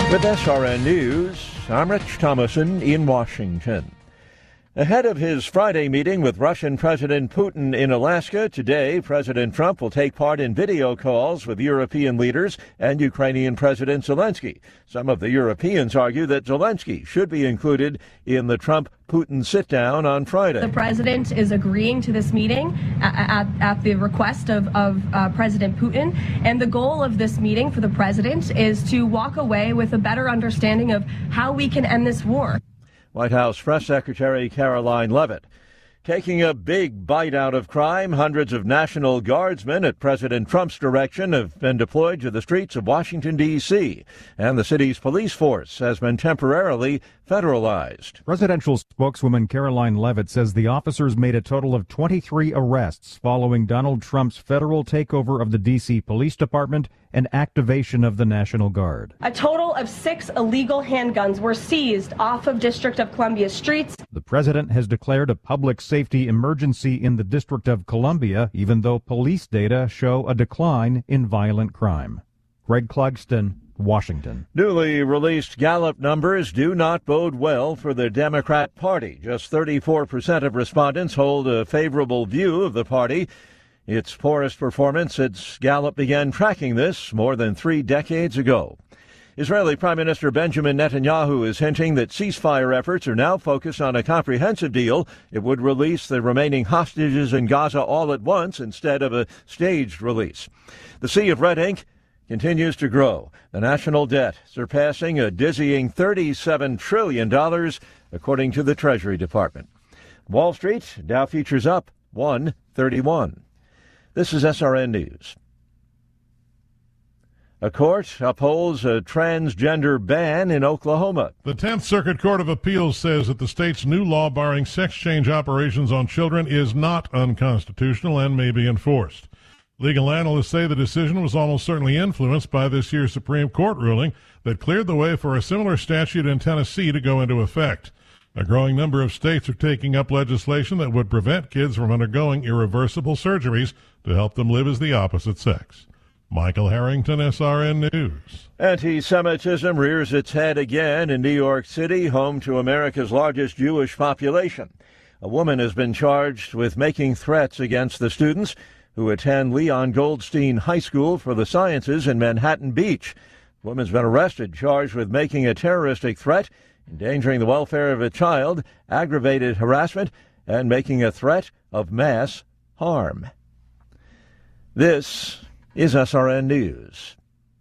With SRN News, I'm Rich Thomason in Washington. Ahead of his Friday meeting with Russian President Putin in Alaska, today President Trump will take part in video calls with European leaders and Ukrainian President Zelensky. Some of the Europeans argue that Zelensky should be included in the Trump-Putin sit-down on Friday. The president is agreeing to this meeting at the request of President Putin, and the goal of this meeting for the president is to walk away with a better understanding of how we can end this war. White House Press Secretary Karoline Leavitt. Taking a big bite out of crime, hundreds of National Guardsmen at President Trump's direction have been deployed to the streets of Washington, D.C., and the city's police force has been temporarily federalized. Presidential spokeswoman Karoline Leavitt says the officers made a total of 23 arrests following Donald Trump's federal takeover of the D.C. Police Department and activation of the National Guard. A total of 6 illegal handguns were seized off of District of Columbia streets. The president has declared a public safety emergency in the District of Columbia, even though police data show a decline in violent crime. Greg Clugston, Washington. Newly released Gallup numbers do not bode well for the Democrat Party. Just 34% of respondents hold a favorable view of the party. Its poorest performance since Gallup began tracking this more than 3 decades ago. Israeli Prime Minister Benjamin Netanyahu is hinting that ceasefire efforts are now focused on a comprehensive deal. It would release the remaining hostages in Gaza all at once instead of a staged release. The sea of red ink continues to grow, the national debt surpassing a dizzying $37 trillion, according to the Treasury Department. Wall Street, Dow futures up 131. This is SRN News. A court upholds a transgender ban in Oklahoma. The 10th Circuit Court of Appeals says that the state's new law barring sex change operations on children is not unconstitutional and may be enforced. Legal analysts say the decision was almost certainly influenced by this year's Supreme Court ruling that cleared the way for a similar statute in Tennessee to go into effect. A growing number of states are taking up legislation that would prevent kids from undergoing irreversible surgeries to help them live as the opposite sex. Michael Harrington, SRN News. Anti-Semitism rears its head again in New York City, home to America's largest Jewish population. A woman has been charged with making threats against the students who attend Leon Goldstein High School for the Sciences in Manhattan Beach. The woman's been arrested, charged with making a terroristic threat, endangering the welfare of a child, aggravated harassment, and making a threat of mass harm. This is SRN News.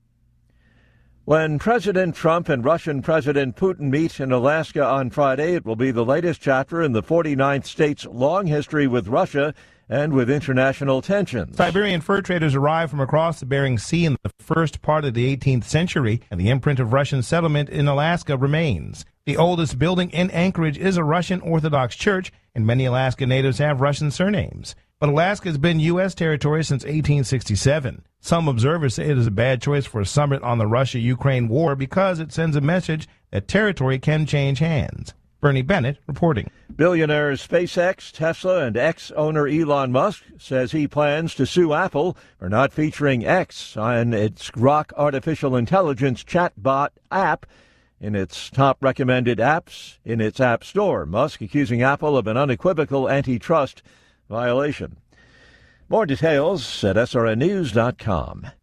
When President Trump and Russian President Putin meet in Alaska on Friday, it will be the latest chapter in the 49th state's long history with Russia and with international tensions. Siberian fur traders arrived from across the Bering Sea in the first part of the 18th century, and the imprint of Russian settlement in Alaska remains. The oldest building in Anchorage is a Russian Orthodox church, and many Alaska natives have Russian surnames. But Alaska has been U.S. territory since 1867. Some observers say it is a bad choice for a summit on the Russia-Ukraine war because it sends a message that territory can change hands. Bernie Bennett reporting. Billionaires SpaceX, Tesla, and X-owner Elon Musk says he plans to sue Apple for not featuring X on its Grok artificial intelligence chatbot app in its top recommended apps in its App Store. Musk accusing Apple of an unequivocal antitrust violation. More details at srnnews.com.